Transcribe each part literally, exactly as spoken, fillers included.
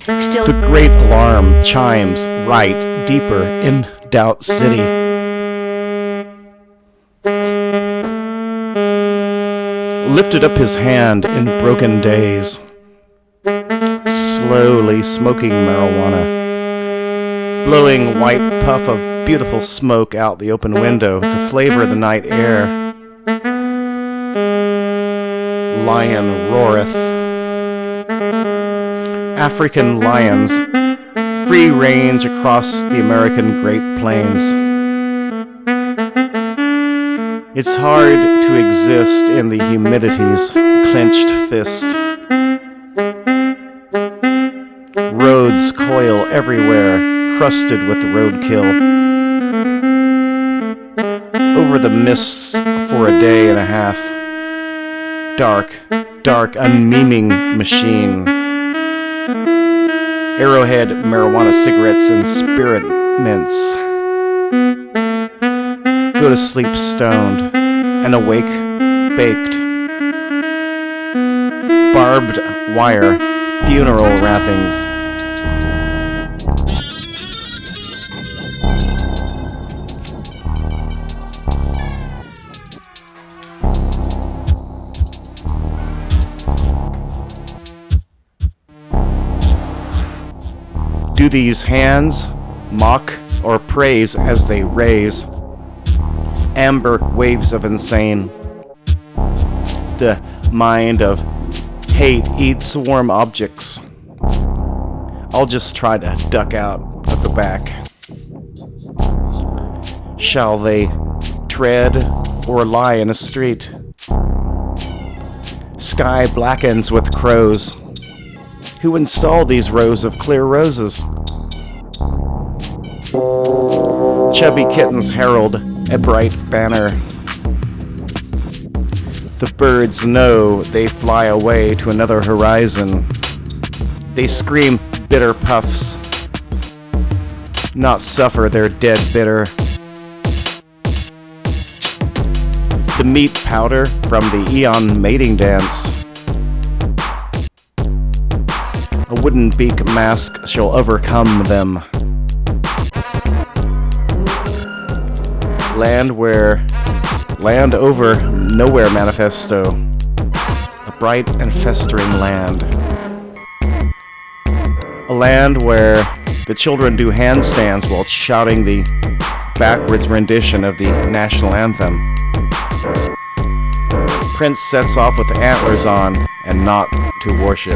Still, The great alarm chimes right deeper in Doubt City. Lifted up his hand in broken days, slowly smoking marijuana, blowing white puff of beautiful smoke out the open window to flavor the night air. Lion roareth. African lions free range across the American Great Plains. It's hard to exist in the humidity's clenched fist. Roads coil everywhere, crusted with roadkill. Over the mists for a day and a half. Dark, dark, unmeaning machine. Arrowhead marijuana cigarettes and spirit mints. Go to sleep stoned and awake baked. Barbed wire funeral wrappings. Do these hands mock or praise as they raise amber waves of insane? The mind of hate eats warm objects. I'll just try to duck out of the back. Shall they tread or lie in a street? Sky blackens with crows. Who installed these rows of clear roses? Chubby kittens herald a bright banner. The birds know they fly away to another horizon. They scream bitter puffs, not suffer their dead bitter. The meat powder from the Eon mating dance. A wooden beak mask shall overcome them. Land where, land over nowhere manifesto. A bright and festering land. A land where the children do handstands while shouting the backwards rendition of the national anthem. Prince sets off with antlers on and not to worship.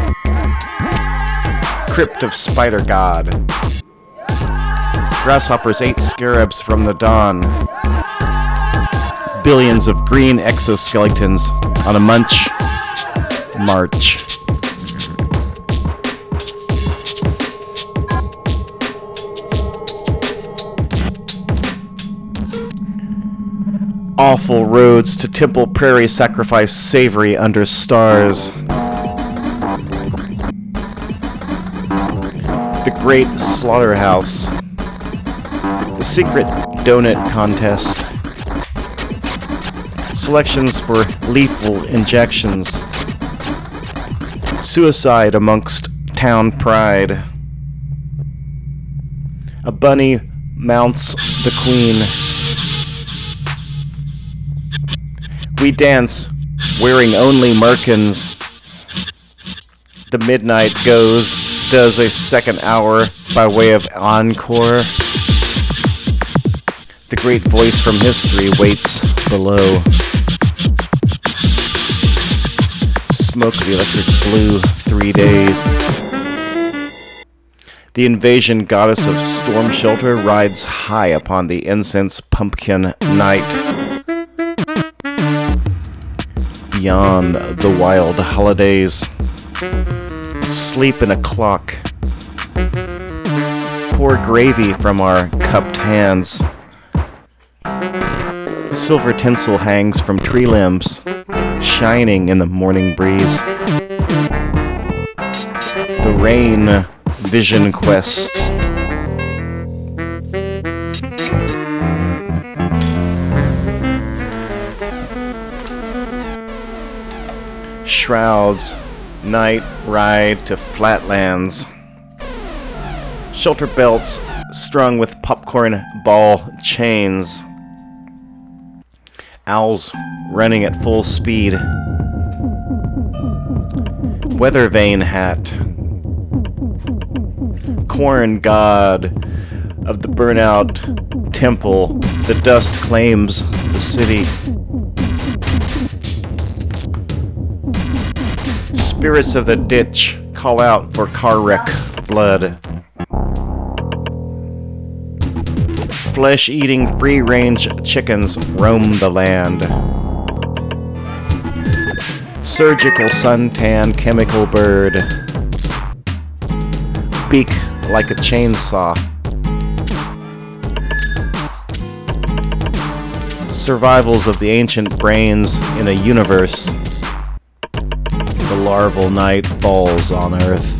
Crypt of Spider God. Grasshoppers ate scarabs from the dawn. Billions of green exoskeletons on a munch march. Awful roads to Temple Prairie sacrifice savory under stars. The Great Slaughterhouse. The Secret Donut Contest. Selections for lethal injections. Suicide amongst town pride. A bunny mounts the queen. We dance, wearing only merkins. The midnight goes, does a second hour by way of encore. The great voice from history waits below. Smoke the electric blue three days. The invasion goddess of storm shelter rides high upon the incense pumpkin night. Beyond the wild holidays, sleep in a clock. Pour gravy from our cupped hands. Silver tinsel hangs from tree limbs, shining in the morning breeze. The rain vision quest. Shrouds Night ride to flatlands. Shelter belts strung with popcorn ball chains. Owls running at full speed. Weather vane hat. Corn god of the burnout temple. The dust claims the city. Spirits of the ditch call out for car wreck blood. Flesh-eating free-range chickens roam the land. Surgical suntan chemical bird. Beak like a chainsaw. Survivals of the ancient brains in a universe. The larval night falls on Earth.